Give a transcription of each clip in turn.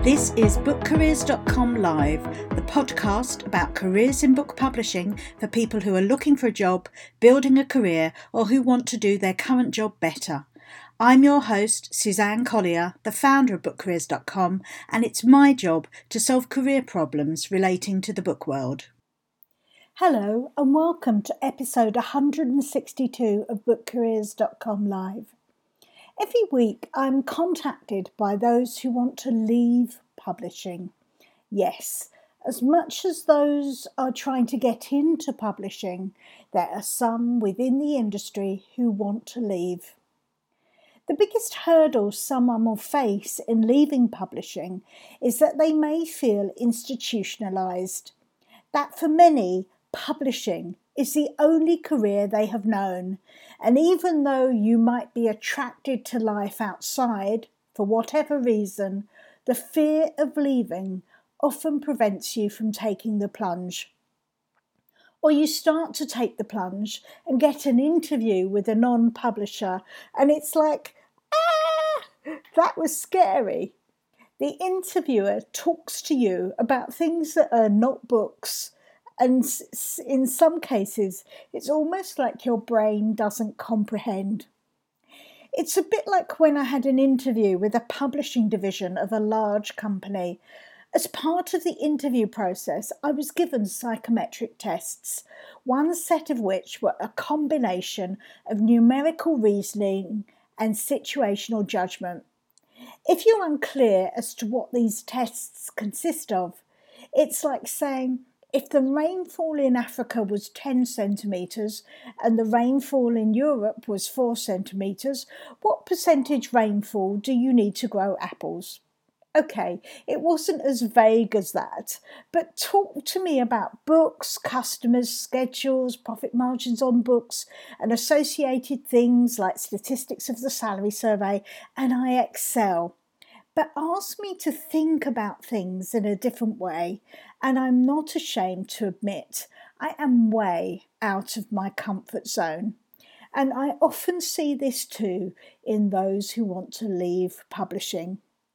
This is BookCareers.com Live, the podcast about careers in book publishing for people who are looking for a job, building a career, or who want to do their current job better. I'm your host, Suzanne Collier, the founder of BookCareers.com, and it's my job to solve career problems relating to the book world. Hello, and welcome to episode 162 of BookCareers.com Live. Every week I'm contacted by those who want to leave publishing. Yes, as much as those are trying to get into publishing, there are some within the industry who want to leave. The biggest hurdle someone will face in leaving publishing is that they may feel institutionalised, that for many, publishing is the only career they have known, and even though you might be attracted to life outside, for whatever reason, the fear of leaving often prevents you from taking the plunge. Or you start to take the plunge and get an interview with a non-publisher, and it's like, that was scary. The interviewer talks to you about things that are not books, and in some cases, it's almost like your brain doesn't comprehend. It's a bit like when I had an interview with a publishing division of a large company. As part of the interview process, I was given psychometric tests, one set of which were a combination of numerical reasoning and situational judgment. If you're unclear as to what these tests consist of, it's like saying, if the rainfall in Africa was 10 centimetres and the rainfall in Europe was 4 centimetres, what percentage rainfall do you need to grow apples? Okay, it wasn't as vague as that, but talk to me about books, customers, schedules, profit margins on books, and associated things like statistics of the salary survey, and I excel. But ask me to think about things in a different way, and I'm not ashamed to admit I am way out of my comfort zone. And I often see this too in those who want to leave publishing.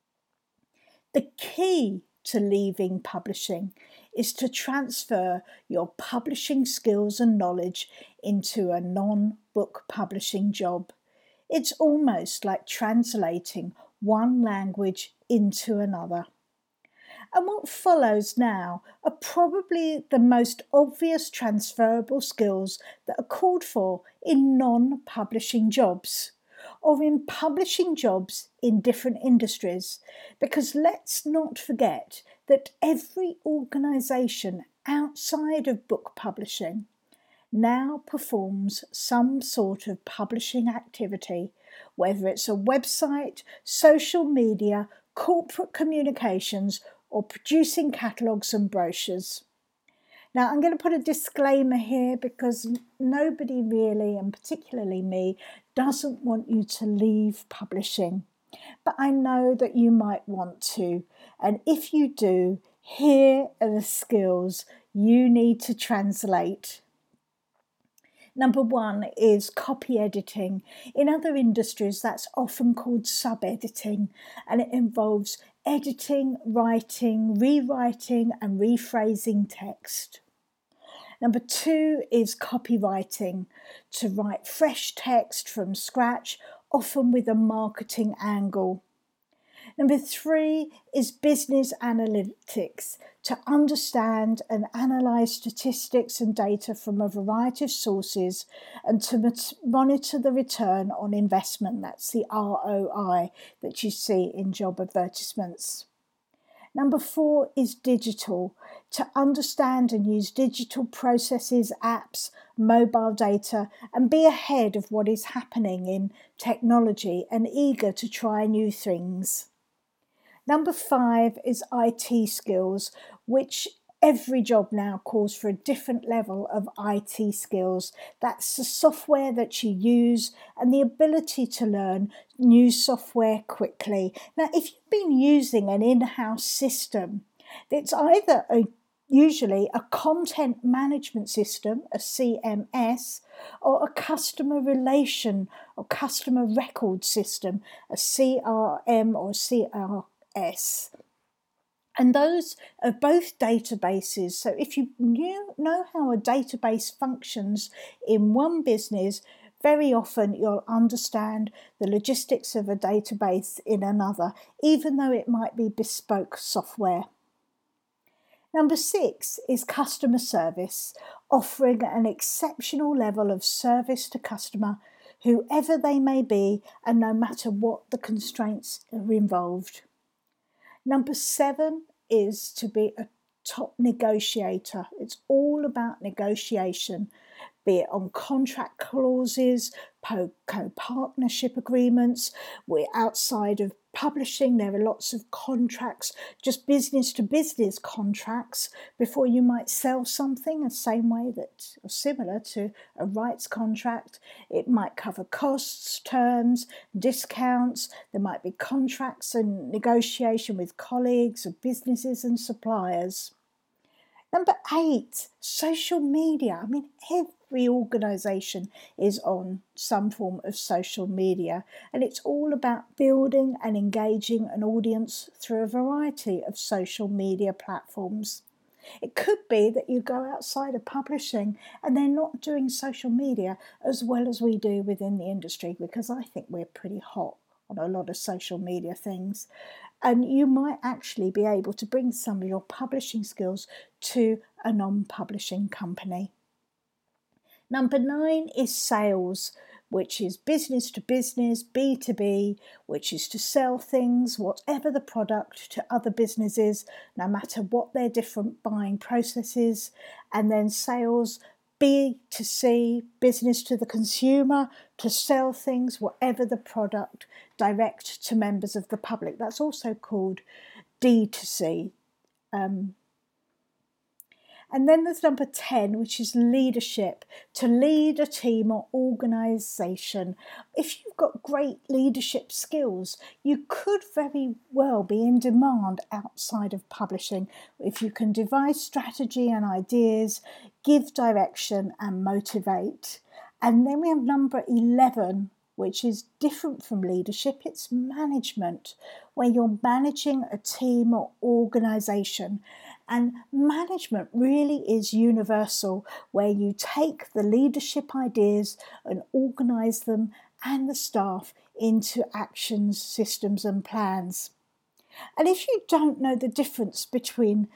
The key to leaving publishing is to transfer your publishing skills and knowledge into a non-book publishing job. It's almost like translating one language into another. And what follows now are probably the most obvious transferable skills that are called for in non-publishing jobs, or in publishing jobs in different industries, because let's not forget that every organisation outside of book publishing now performs some sort of publishing activity, whether it's a website, social media, corporate communications, or producing catalogues and brochures. Now, I'm going to put a disclaimer here because nobody really, and particularly me, doesn't want you to leave publishing. But I know that you might want to. And if you do, here are the skills you need to translate. Number one is copy editing. In other industries, that's often called sub-editing, and it involves editing, writing, rewriting, and rephrasing text. Number two is copywriting, to write fresh text from scratch, often with a marketing angle. Number three is business analytics, to understand and analyse statistics and data from a variety of sources and to monitor the return on investment. That's the ROI that you see in job advertisements. Number four is digital, to understand and use digital processes, apps, mobile data, and be ahead of what is happening in technology and eager to try new things. Number five is IT skills, which every job now calls for a different level of IT skills. That's the software that you use and the ability to learn new software quickly. Now, if you've been using an in-house system, it's either usually a content management system, a CMS, or a customer relation or customer record system, a CRM or CRS. And those are both databases. So if you know how a database functions in one business, very often you'll understand the logistics of a database in another, even though it might be bespoke software. Number 6 is customer service, offering an exceptional level of service to customer, whoever they may be, and no matter what the constraints are involved. Number 7 is to be a top negotiator. It's all about negotiation, be it on contract clauses, co-partnership agreements. We're outside of publishing. There are lots of contracts, just business to business contracts before you might sell something, the same way that are similar to a rights contract. It might cover costs, terms, discounts. There might be contracts and negotiation with colleagues of businesses and suppliers. Number 8, social media. I mean, every organisation is on some form of social media, and it's all about building and engaging an audience through a variety of social media platforms. It could be that you go outside of publishing and they're not doing social media as well as we do within the industry, because I think we're pretty hot on a lot of social media things. And you might actually be able to bring some of your publishing skills to a non-publishing company. Number 9 is sales, which is business to business, B2B, which is to sell things, whatever the product, to other businesses, no matter what their different buying processes. And then sales, B2C, business to the consumer, to sell things, whatever the product, direct to members of the public. That's also called D2C. And then there's number 10, which is leadership, to lead a team or organisation. If you've got great leadership skills, you could very well be in demand outside of publishing if you can devise strategy and ideas, give direction and motivate. And then we have number 11, which is different from leadership. It's management, where you're managing a team or organisation. And management really is universal, where you take the leadership ideas and organise them and the staff into actions, systems and plans. And if you don't know the difference between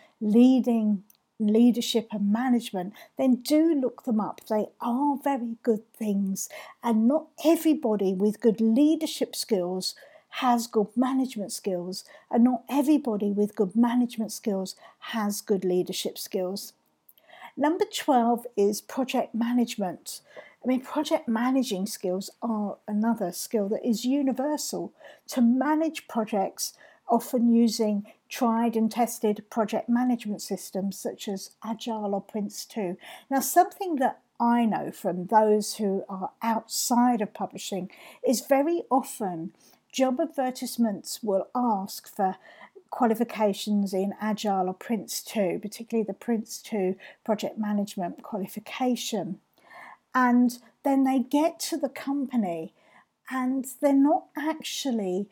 leadership and management, then do look them up. They are very good things, and not everybody with good leadership skills has good management skills, and not everybody with good management skills has good leadership skills. Number 12 is project management. I mean, project managing skills are another skill that is universal. To manage projects, often using tried and tested project management systems such as Agile or Prince2. Now, something that I know from those who are outside of publishing is very often job advertisements will ask for qualifications in Agile or Prince2, particularly the Prince2 project management qualification. And then they get to the company and they're not actually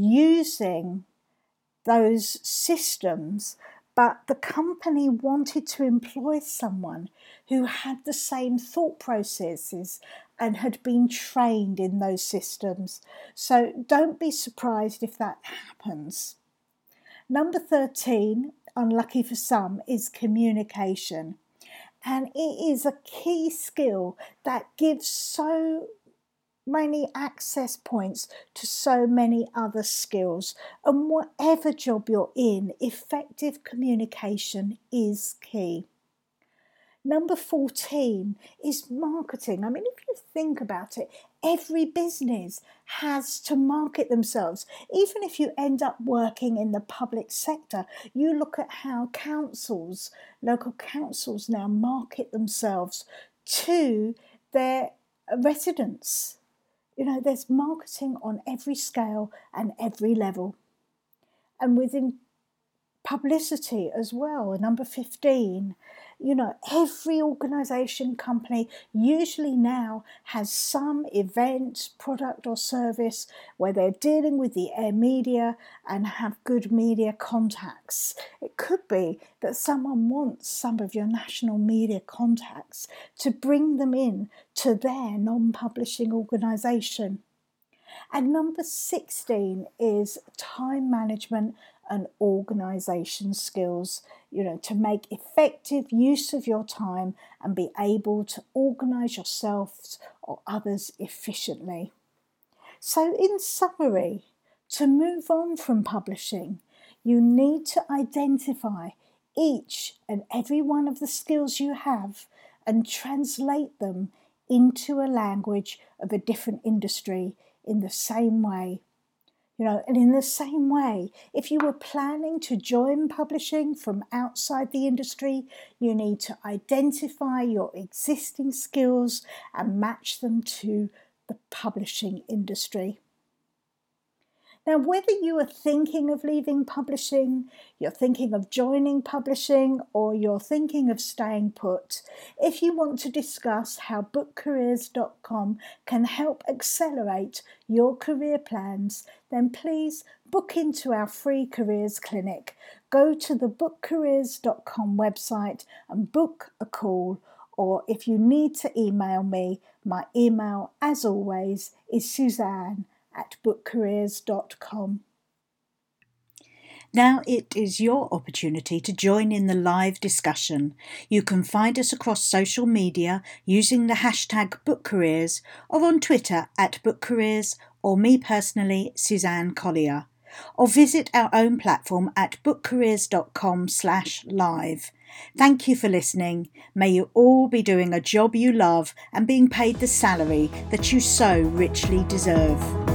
using those systems, but the company wanted to employ someone who had the same thought processes and had been trained in those systems. So don't be surprised if that happens. Number 13, unlucky for some, is communication. And it is a key skill that gives so many access points to so many other skills. And whatever job you're in, effective communication is key. Number 14 is marketing. I mean, if you think about it, every business has to market themselves. Even if you end up working in the public sector, you look at how councils, local councils now market themselves to their residents. You know, there's marketing on every scale and every level. And within publicity as well, number 15, Every organisation, company usually now has some event, product or service where they're dealing with the air media and have good media contacts. It could be that someone wants some of your national media contacts to bring them in to their non-publishing organisation. And number 16 is time management and organisation skills, to make effective use of your time and be able to organise yourselves or others efficiently. So in summary, to move on from publishing, you need to identify each and every one of the skills you have and translate them into a language of a different industry in the same way. And in the same way, if you were planning to join publishing from outside the industry, you need to identify your existing skills and match them to the publishing industry. Now, whether you are thinking of leaving publishing, you're thinking of joining publishing, or you're thinking of staying put, if you want to discuss how bookcareers.com can help accelerate your career plans, then please book into our free careers clinic. Go to the bookcareers.com website and book a call, or if you need to email me, my email, as always, is suzanne@bookcareers.com. Now it is your opportunity to join in the live discussion. You can find us across social media using the hashtag BookCareers, or on Twitter @BookCareers, or me personally, Suzanne Collier. Or visit our own platform at bookcareers.com/live. Thank you for listening. May you all be doing a job you love and being paid the salary that you so richly deserve.